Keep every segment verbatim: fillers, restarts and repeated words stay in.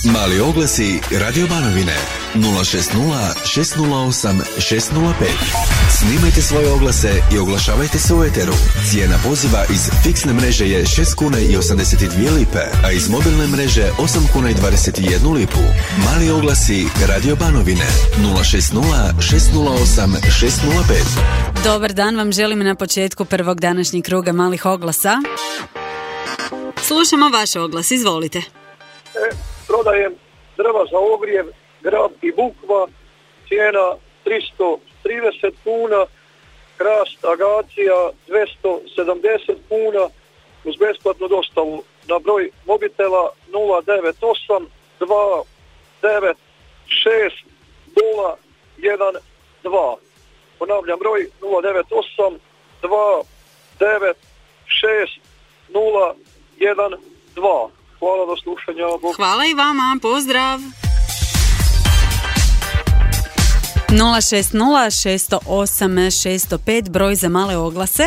Mali oglasi Radio Banovine nula šest nula šest nula osam šest nula pet. Snimajte svoje oglase i oglašavajte se u eteru. Cijena poziva iz fiksne mreže je šest kuna i osamdeset dvije lipe, a iz mobilne mreže osam kuna i dvadeset jednu lipu. Mali oglasi Radio Banovine nula šest nula šest nula osam šest nula pet. Dobar dan vam želim na početku prvog današnjeg kruga malih oglasa. Slušamo vaš oglas, izvolite. E, prodajem drva za ogrijev, grab i bukva, cijena tristo trideset kuna, hrast agacija dvjesto sedamdeset kuna, uz besplatnu dostavu na broj mobitela nula devet osam dva devet šest nula jedan dva. Ponavljam broj nula devet osam dva devet šest nula jedan dva. Hvala, do slušanja. Bog. Hvala i vama, pozdrav. nula šest nula šest osam šest nula pet, broj za male oglase.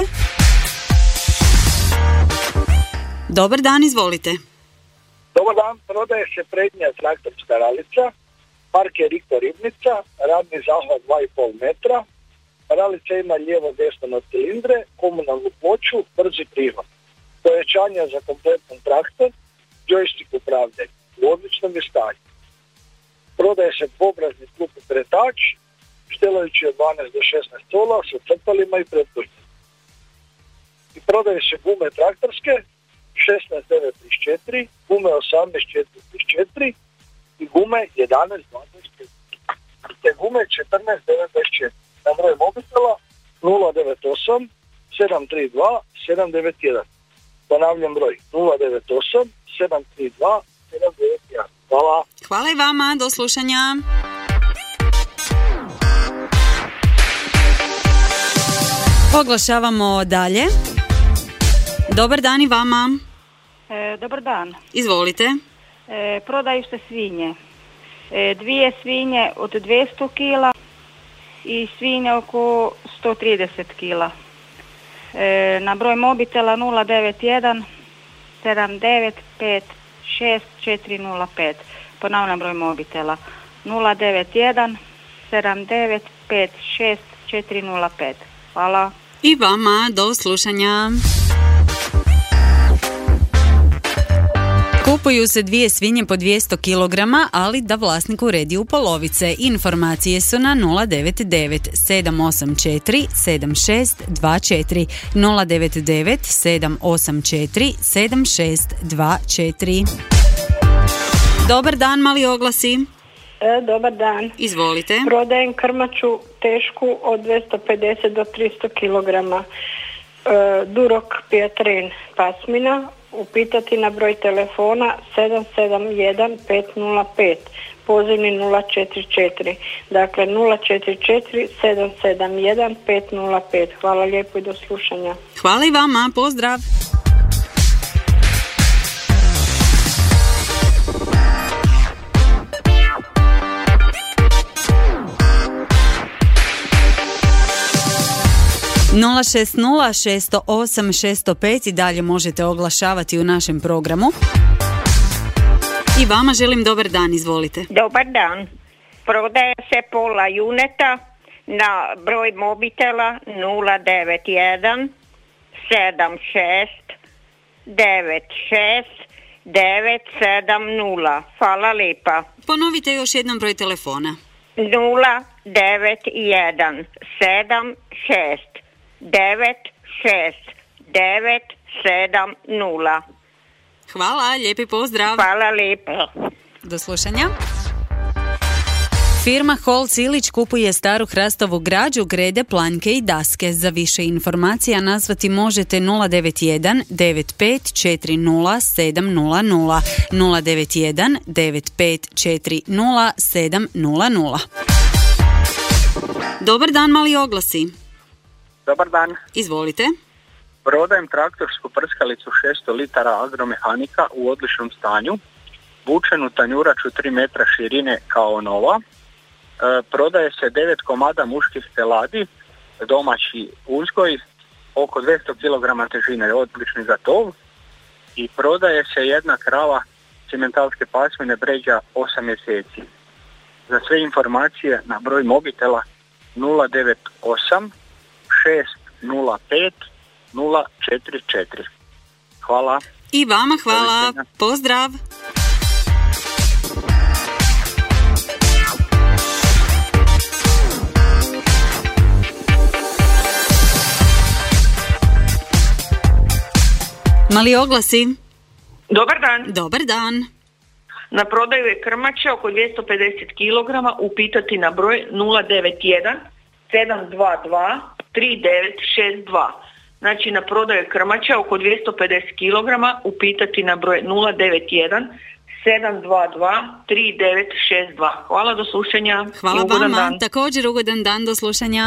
Dobar dan, izvolite. Dobar dan, prodaje se prednja traktorska ralica, marke Riko Ribnica, radni zahvat dva i pol metra, ralica ima lijevo desno na cilindre, komunalnu ploču, brzi prihvat. Pojačanje za kompletan traktor, joystick upravljanja, u odličnom je stanju. Prodaje se dvobrazni klupi pretač, štelajući od dvanaest do šesnaest cola sa crtalima i pretvornicama. I prodaje se gume traktorske šesnaest devet trideset četiri, gume osamnaest četiri trideset četiri i gume jedanaest dvanaest četiri. Te gume četrnaest devet dvadeset četiri. Na broj mobitela nula devet osam sedam tri dva sedam devet jedan. Ponavljam broj nula devet osam sedam tri dva sedam devet jedan. Hvala. Hvala i vama, do slušanja. Oglašavamo dalje. Dobar dan i vama. E, dobar dan. Izvolite. E, prodaju se svinje. E, dvije svinje od dvjesto kila i svinje oko sto trideset kila. E, na broj mobitela nula devet jedan sedam devet pet šest četiri nula pet. Ponavljam broj mobitela nula devet jedan sedam devet pet šest četiri nula pet. Hvala. I vama, do slušanja. Kupuju se dvije svinje po dvjesto kilograma, ali da vlasnik uredi u polovice. Informacije su na nula devet devet sedam osam četiri sedam šest dva četiri, nula devet devet sedam osam četiri sedam šest dva četiri. Dobar dan, mali oglasi. E, dobar dan. Izvolite. Prodajem krmaču tešku od dvjesto pedeset do tristo kilograma. E, Durok Pietrin pasmina. Upitati na broj telefona sedam sedam jedan pet nula pet, pozivni nula četiri četiri. Dakle nula četiri četiri sedam sedam jedan pet nula pet. Hvala lijepo i do slušanja. Hvala i vama, pozdrav. nula šest nula šest osam šest nula pet i dalje možete oglašavati u našem programu. I vama želim dobar dan, izvolite. Dobar dan. Prodaje se pola juneta na broj mobitela nula devet jedan sedam šest devet šest devet sedam nula. Hvala lijepa. Ponovite još jednom broj telefona. nula devet jedan sedam šest devet šest devet sedam nula. Hvala, lijepi pozdrav. Hvala lijepo. Do slušanja. Firma Holc Ilić kupuje staru hrastovu građu, grede, planjke i daske. Za više informacija nazvati možete nula devet jedan devet pet četiri nula sedam nula nula, nula devet jedan devet pet četiri nula sedam nula nula. Dobar dan, mali oglasi. Dobar dan. Izvolite. Prodajem traktorsku prskalicu šesto litara agromehanika u odličnom stanju, vučenu tanjuraču tri metra širine kao nova. E, prodaje se devet komada muških teladi, domaći uzgoj, oko dvjesto kilograma težine, odlični za tov. I prodaje se jedna krava simentalske pasmine bređa osam mjeseci. Za sve informacije na broj mobitela nula devet osam šest nula pet nula četiri četiri. Hvala. I vama hvala. Pozdrav. Mali oglasi. Dobar dan. Dobar dan. Na prodaju je krmača oko dvjesto pedeset kilograma, upitati na broj nula devet jedan sedam dva dva tri devet šest dva. Znači na prodaju je krmača oko dvjesto pedeset kilograma, upitati na broj nula devet jedan sedam dva dva tri devet šest dva. Hvala, do slušanja. Hvala ugodan vama. Dan. Također ugodan dan, do slušanja.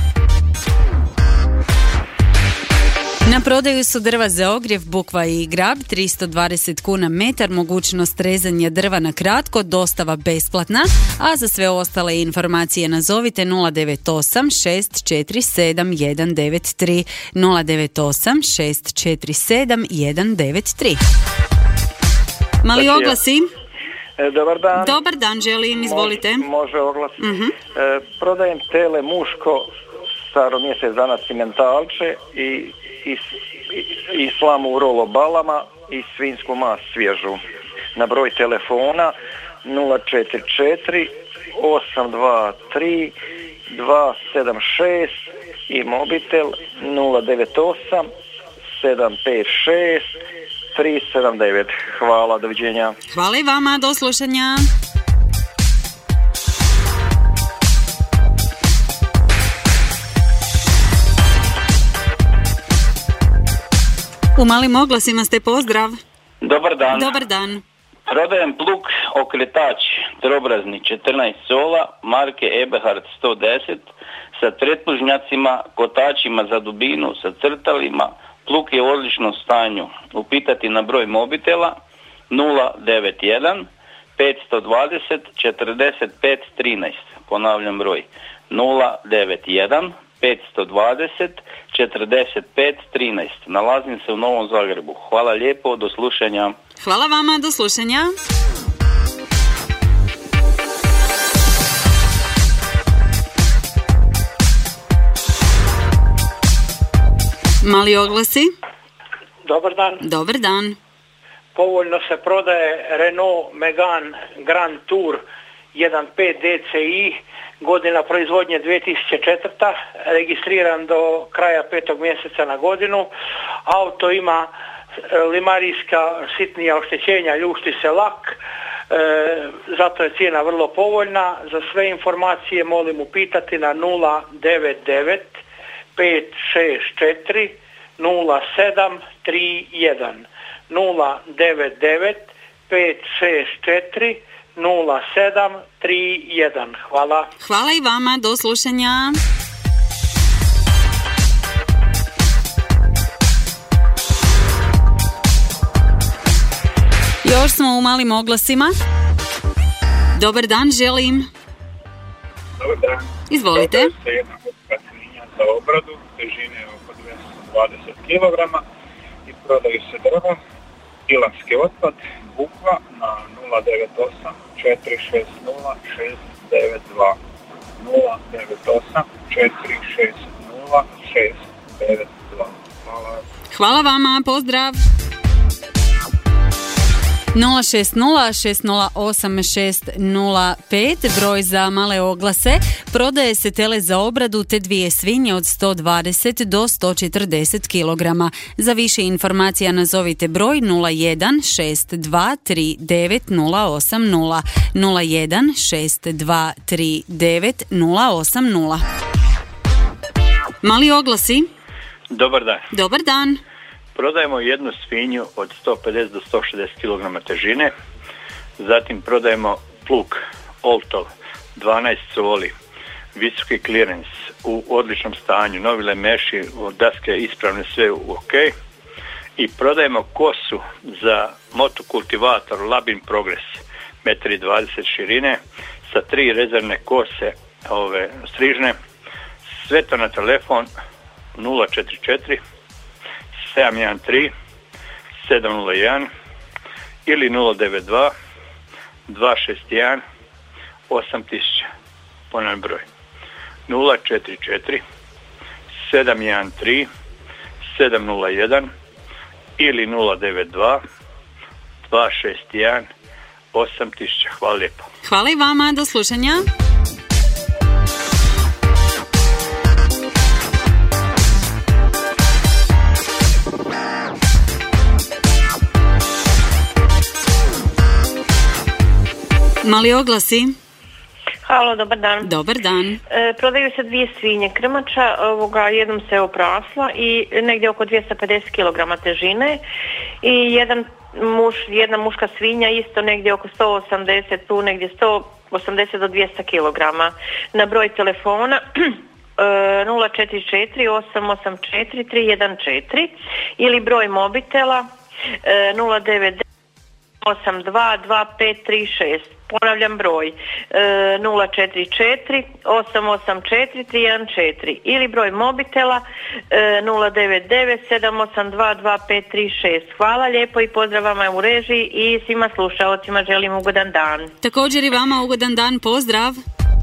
Na prodaju su drva za ogrjev, bukva i grab, tristo dvadeset kuna metar, mogućnost rezanja drva na kratko, dostava besplatna, a za sve ostale informacije nazovite nula devet osam šest četiri sedam jedan devet tri, nula devet osam šest četiri sedam jedan devet tri. Mali oglasi. E, dobar dan. Dobar dan, želim, izvolite. Može, može oglas. Uh-huh. E, prodajem tele muško, staro mjesec dana cimentalče i i, i slamu u rolo balama i svinjsku mas svježu. Na broj telefona nula četiri četiri osam dva tri dva sedam šest i mobitel nula devet osam sedam pet šest tri sedam devet. Hvala, doviđenja. Hvala i vama, do slušanja. U malim oglasima ste, pozdrav. Dobar dan. Dobar dan. Prodajem plug okretač trobrazni četrnaest sola marke Eberhard sto deset sa pretplužnjacima, kotačima za dubinu, sa crtalima. Plug je u odličnom stanju. Upitati na broj mobitela nula devet jedan pet dvadeset četrdeset pet trinaest. Ponavljam broj nula devet jedan pet dvadeset četrdeset pet trinaest. Nalazim se u Novom Zagrebu. Hvala lijepo, do slušanja. Hvala vama, do slušanja. Mali oglasi. Dobar dan. Dobar dan. Povoljno se prodaje Renault Megane Grand Tour jedan pet D C I, godina proizvodnje dvije tisuće četvrta, registriran do kraja petog mjeseca na godinu. Auto ima limarijska sitnija oštećenja, ljušti se lak, e, zato je cijena vrlo povoljna. Za sve informacije molim upitati na nula devet devet pet šest četiri nula sedam tri jedan, nula devet devet pet šest četiri nula sedam tri jedan. Hvala. Hvala i vama, do slušanja. Još smo u malim oglasima. Dobar dan, želim. Dobar dan. Izvolite. Prodaje se jedna grupa svinja za obradu, težine oko dvjesto dvadeset kilograma i prodaju se drva, pilanski otpad, bukva na nula devet osam četiri šest nula šest devet dva, nula devet osam četiri šest nula šest devet dva. Hvala. Hvala vama, pozdrav. nula šest nula šest nula osam šest nula pet, broj za male oglase. Prodaje se tele za obradu te dvije svinje od sto dvadeset do sto četrdeset kilograma. Za više informacija nazovite broj nula jedan šest dva tri devet nula osam nula, nula jedan šest dva tri devet nula osam nula. Mali oglasi. Dobar dan. Dobar dan. Prodajemo jednu svinju od sto pedeset do sto šezdeset kilograma težine, zatim prodajemo plug Oltol dvanaest soli, visoki clearance u odličnom stanju, novi lemeši, daske ispravne, sve u ok, i prodajemo kosu za motokultivator Labin Progress, jedan dvadeset metra širine, sa tri rezervne kose ove strižne, sve to na telefon nula četiri četiri sedam jedan tri sedam nula jedan ili nula devet dva dva šest jedan osam tisuća. Ponavljam broj nula četiri četiri sedam jedan tri sedam nula jedan ili nula devet dva dva šest jedan osam tisuća. Hvala lijepo. Hvala i vama, do slušanja. Mali oglasi. Halo, dobar dan. Dobar dan. E, prodaju se dvije svinje krmača, ovoga, jednom se oprasla i negdje oko dvjesto pedeset kilograma težine i jedan muš, jedna muška svinja isto negdje oko sto osamdeset, tu negdje sto osamdeset do dvjesto kilograma. Na broj telefona e, nula četiri četiri osam osam četiri tri jedan četiri ili broj mobitela e, nula devet osam dva dva pet tri šest. Ponavljam broj e, nula četiri četiri osam osam četiri tri jedan četiri ili broj mobitela e, nula devet devet sedam osam dva dva pet tri šest. Hvala lijepo i pozdrav vama u režiji i svima slušalcima želim ugodan dan. Također i vama ugodan dan, pozdrav.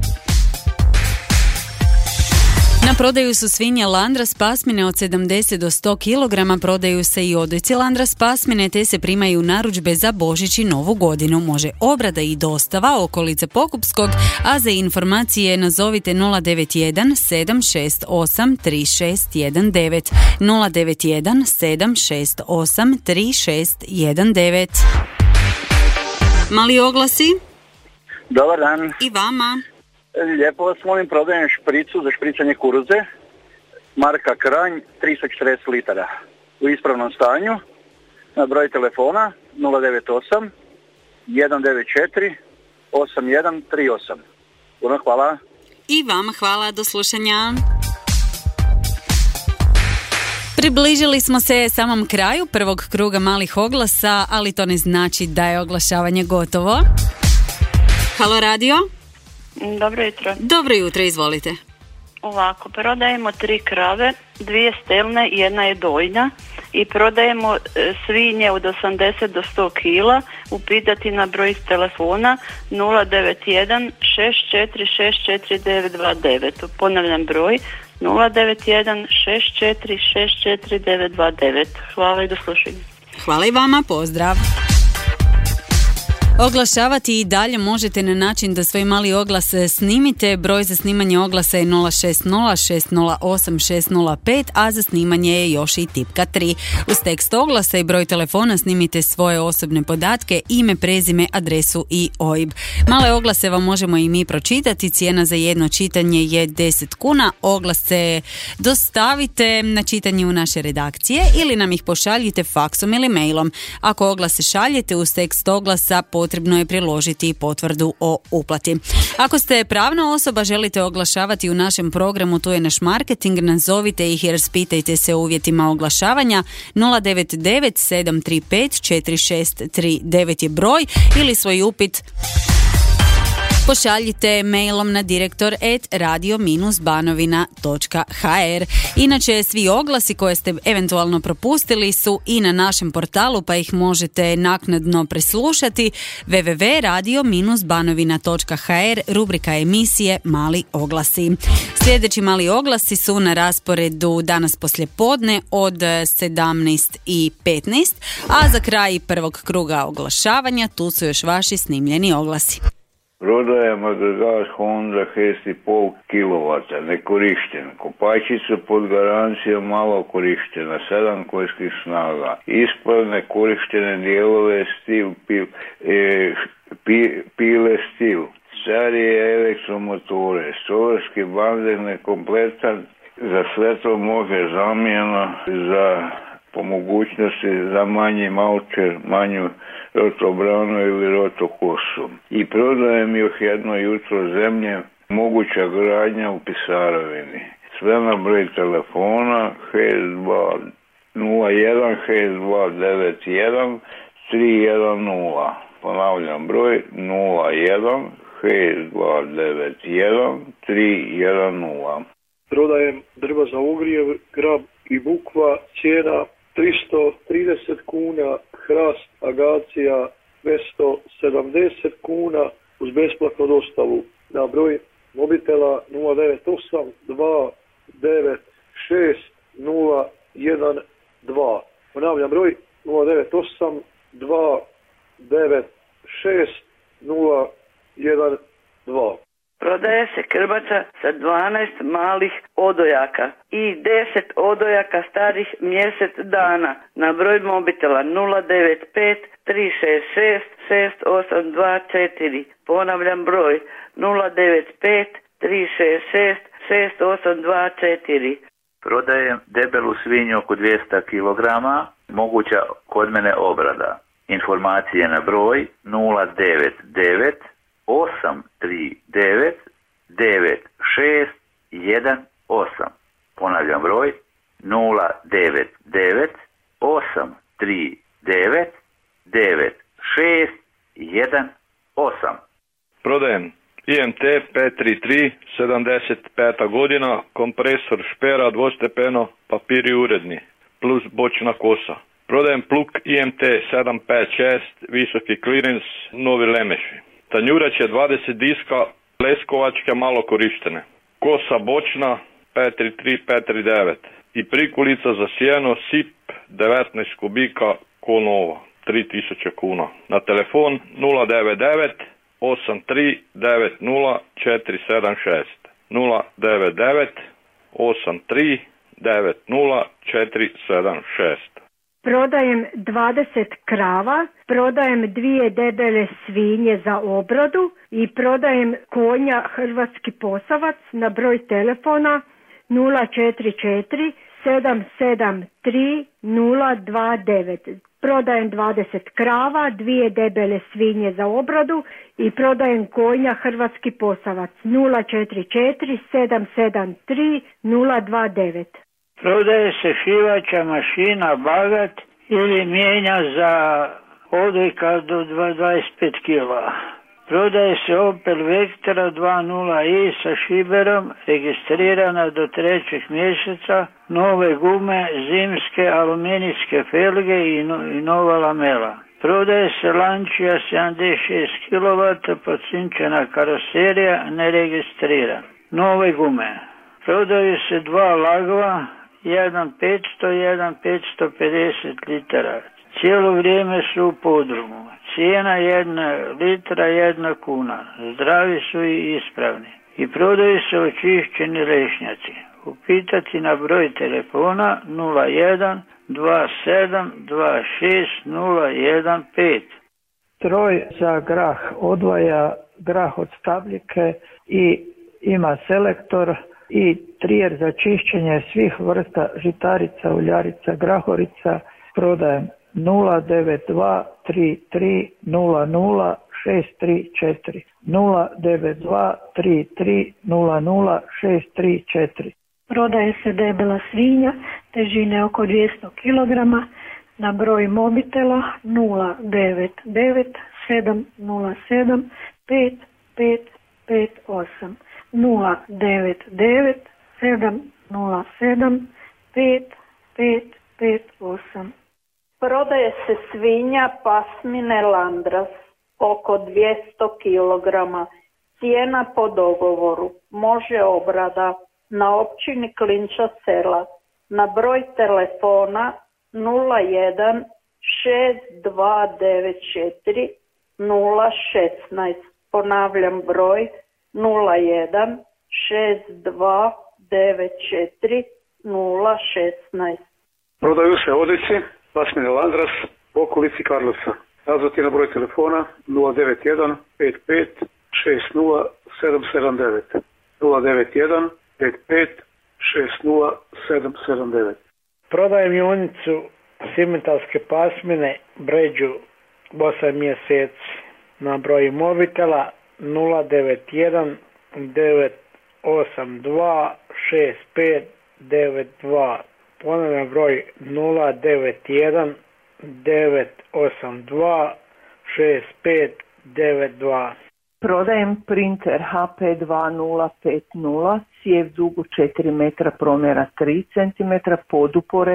Na prodaju su svinje Landras pasmine od sedamdeset do sto kilograma, prodaju se i odojci Landras pasmine te se primaju narudžbe za Božić i Novu godinu. Može obrada i dostava okolice Pokupskog, a za informacije nazovite nula devet jedan sedam šest osam tri šest jedan devet nula devet jedan sedam šest osam tri šest jedan devet. Mali oglasi. Dobar dan. I vama. Lijepo vas molim, prodajem špricu za špricanje kuruze, marka Kranj, tristo četrdeset litara, u ispravnom stanju, na broj telefona nula devet osam jedan devet četiri osam jedan tri osam. Puno hvala. I vama hvala, do slušanja. Približili smo se samom kraju prvog kruga malih oglasa, ali to ne znači da je oglašavanje gotovo. Halo radio. Dobro jutro. Dobro jutro, izvolite. Ovako, prodajemo tri krave, dvije stelne i jedna je dojna i prodajemo e, svinje od osamdeset do sto kila. Upitati na broj telefona nula devet jedan šest četiri šest četiri devet dva devet. Ponavljam broj nula devet jedan šest četiri šest četiri devet dva devet. Hvala i do slušanja. Hvala i vama, pozdrav. Oglašavati i dalje možete na način da svoj mali oglas snimite. Broj za snimanje oglasa je nula šest nula šest nula osam šest nula pet, a za snimanje je još i tipka tri. Uz tekst oglasa i broj telefona snimite svoje osobne podatke, ime, prezime, adresu i O I B. Male oglase vam možemo i mi pročitati. Cijena za jedno čitanje je deset kuna. Oglase dostavite na čitanje u naše redakcije ili nam ih pošaljite faksom ili mailom. Ako oglase šaljete uz tekst oglasa, potrebno je priložiti potvrdu o uplati. Ako ste pravna osoba, želite oglašavati u našem programu, tu je naš marketing, nazovite ih i raspitajte se o uvjetima oglašavanja. Nula devet devet sedam tri pet četiri šest tri devet je broj ili svoj upit pošaljite mailom na direktor at radio banovina točka ha er. Inače, svi oglasi koje ste eventualno propustili su i na našem portalu, pa ih možete naknadno preslušati. w w w točka radio banovina točka ha er, rubrika emisije Mali oglasi. Sljedeći mali oglasi su na rasporedu danas poslijepodne od sedamnaest i petnaest, a za kraj prvog kruga oglašavanja tu su još vaši snimljeni oglasi. Prodajem agregat Honda šest i pol kilovata, nekorišten. Kopačica pod garancijom malo korištena, sedam konjskih snaga. Ispravne korištene dijelove stil, pil, e, pi, pile stil. Starije elektromotore, stolarski bandek nekompletan, za sve to može zamjena, za po mogućnosti za manji malčer, manju rotobranu ili rotokosu. I prodajem još jedno jutro zemlje, moguća gradnja u Pisarovini. Sve na broj telefona šest dva nula jedan šest dva devet jedan tri jedan nula. Ponavljam broj nula jedan šest dva devet jedan tri jedan nula. Prodajem drva za ogrijev, grab i bukva, cijena tristo trideset kuna, hrast agacija dvjesto sedamdeset kuna uz besplatnu dostavu na broj mobitela nula devet osam dva devet šest nula jedan dva. Ponavljam broj nula devet osam dva devet šest nula jedan dva. Prodaje se krmača sa dvanaest malih odojaka i deset odojaka starih mjesec dana na broj mobitela nula devet pet tri šest šest šest osam dva četiri. Ponavljam broj nula devet pet tri šest šest šest osam dva četiri. Prodajem debelu svinju oko dvjesto kilograma, moguća kod mene obrada. Informacije na broj nula devet devet osam tri devet devet šest jedan osam. Ponavljam broj nula devet devet osam tri devet devet šest jedan osam. Prodajem I M T pet tri tri, sedamdeset peta godina, kompresor špera dvostepeno, papiri uredni, plus bočna kosa. Prodajem plug I M T sedam pet šest, visoki clearance, novi lemeši. Tanjurac je dvadeset diska, leskovačke malo korištene. Kosa bočna pet tri tri pet tri devet i prikulica za sjeno S I P devetnaest kubika ko nova, tri tisuće kuna. Na telefon nula devet devet osam tri devet nula četiri sedam šest, nula devet devet osam tri devet nula četiri sedam šest. Prodajem dvadeset krava, prodajem dvije debele svinje za obradu i prodajem konja hrvatski posavac na broj telefona nula četiri četiri sedam sedam tri nula dva devet. Prodajem dvadeset krava, dvije debele svinje za obradu i prodajem konja hrvatski posavac nula četiri četiri sedam sedam tri nula dva devet. Prodaje se šivača mašina Bagat ili mijenja za odojka do dvadeset pet kila. Prodaje se Opel Vectra dva nula i sa šiberom, registrirana do trećeg mjeseca, nove gume, zimske aluminijske felge i, no, i nova lamela. Prodaje se Lancia sedamdeset šest kilovata, podsinčena karoserija, neregistriran. Nove gume. Prodaju se dva lagova, jedan petsto, jedan petsto pedeset litara. Cijelo vrijeme su u podrumu. Cijena jedna litra, jedna kuna. Zdravi su i ispravni. I prodaju se očišćeni lešnjaci. Upitati na broj telefona nula jedan dva sedam dva šest nula jedan pet. Stroj za grah odvaja grah od stabljike i ima selektor i trijer za čišćenje svih vrsta žitarica, uljarica, grahorica. Prodajem nula devet dva tri tri nula nula šest tri četiri, nula devet dva tri tri nula nula šest tri četiri. Prodaje se debela svinja, težine oko dvjesto kilograma, na broj mobitela nula devet devet sedam nula sedam pet pet pet osam, nula devet devet sedam nula sedam pet pet pet osam. Prodaje se svinja pasmine Landras, oko dvjesto kilograma, cijena po dogovoru, može obrada na općini Klinča sela, na broj telefona nula jedan šest dva devet četiri nula šesnaest, ponavljam broj nula jedan šest dva devet četiri nula šesnaest. Prodaju se odjeći pasmine Landras u okolici Karlovca. Nazvati na broj telefona nula devet jedan pet pet šest nula sedam sedam devet, nula devet jedan pet pet šest nula sedam sedam devet. Prodajem junicu simentalske pasmine Bređu osam mjeseci na broj mobitela nula devet jedan devet osam dva šest pet devet dva. Ponavljam broj nula devet jedan devet osam dva šest pet devet dva. Prodajem printer H P dva nula pet nula, cijev dugu četiri metra, promjera tri centimetra, podupore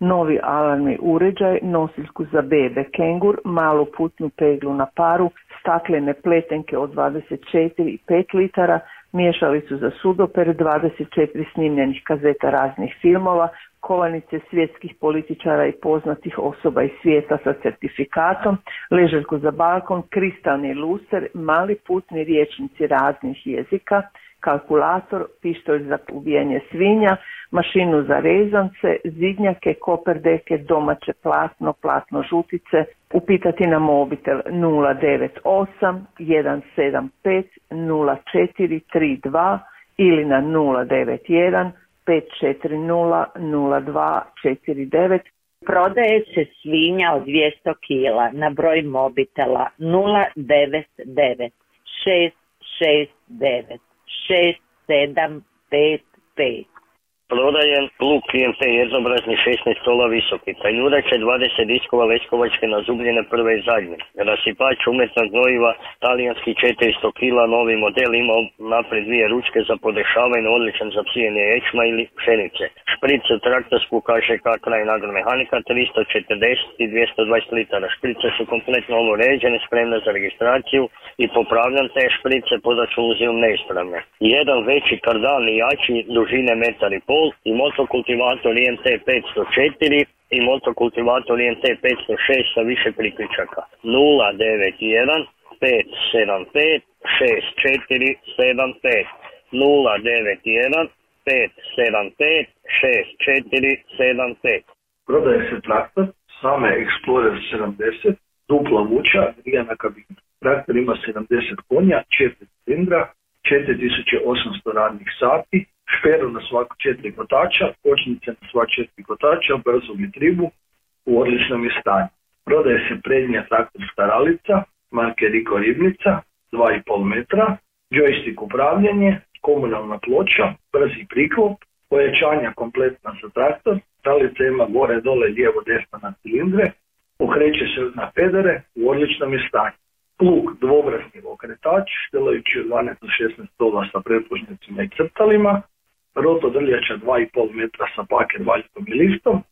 novi alarmni uređaj, nosiljku za bebe kengur, malu putnu peglu na paru, staklene pletenke od dvadeset četiri i pet litara, miješalicu za sudoper, dvadeset četiri snimljenih kazeta raznih filmova, kovanice svjetskih političara i poznatih osoba iz svijeta sa certifikatom, ležaljku za balkon, kristalni luster, mali putni rječnici raznih jezika, kalkulator, pištolj za ubijanje svinja, mašinu za rezance, zidnjake, koperdeke, domaće platno, platno žutice, upitati na mobitel nula devet osam jedan sedam pet nula četiri tri dva ili na nula devet jedan pet četiri nula nula dva četiri devet. Prodaje se svinja od dvjesto kila na broj mobitela nula devet devet šest šest devet šest sedam pet pet. Prodajem luk I M T jednobrazni šesnaest stola visoki, tanjurače dvadeset diskova leskovačke nazubljene prve i zadnje, rasipač umjetna gnojiva talijanski četiristo kila, novi model, ima naprijed dvije ručke za podešavanje, odličan za psijenje ječma ili pšenice. Šprice traktorsku K Ž K Krajin agromehanika tristo četrdeset i dvjesto dvadeset litara. Šprice su kompletno uređene, spremne za registraciju i popravljam te šprice, podaću uzimom neispravne. Jedan veći kardan i jači dužine metar i pol i motokultivator I M T petsto četiri i motokultivator I M T petsto šest sa više priključaka. nula devet jedan pet sedam pet šest četiri sedam pet nula devet jedan pet sedam pet šest četiri sedam pet. Prodaje se traktor Same Explorer sedamdeset, dupla vuča, grijana kabina. Traktor ima sedamdeset konja, četiri cilindra, četiri tisuće osamsto radnih sati, šperu na svako četiri kotača, kočnice na sva četiri kotača, brzu vitribu, u odličnom je stanju. Prodaje se prednja traktorska ralica, marke Riko Ribnica, dva i pol metra, joystick upravljanje, komunalna ploča, brzi priklop, pojačanja kompletna za traktor, ralica ima gore, dole, lijevo, desno na cilindre, okreće se na pedere, u odličnom je stanju. Plug dvobrazni okretač, delajući od dvanaest do šesnaest stola sa pretlužnicima i crtalima, roto drljača dva i pol metra sa paket valjkom i liftom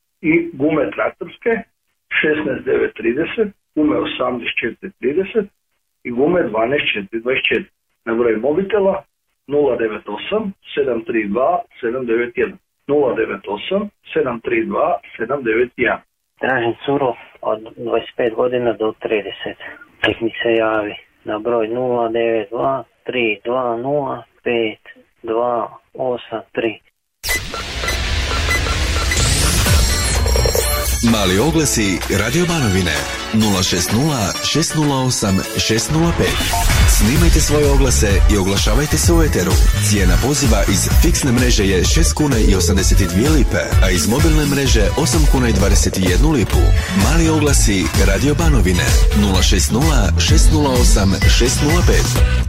i gume traktorske šesnaest devet trideset, gume osamnaest četiri trideset i gume dvanaest četiri dvadeset četiri. Na broj mobitela nula devet osam sedam tri dva sedam devet jedan nula devet osam sedam tri dva sedam devet jedan. Tražim curu od dvadeset pet godina do trideset. Tek mi se javi na broj nula devet dva tri dva nula pet dva osam tri. Mali oglasi Radio Banovine nula šest nula šest nula osam šest nula pet. Snimajte svoje oglase i oglašavajte se u eteru. Cijena poziva iz fiksne mreže je šest kuna i osamdeset dvije lipe, a iz mobilne mreže osam kuna i dvadeset jednu lipu. Mali oglasi Radio Banovine nula šest nula šest nula osam šest nula pet.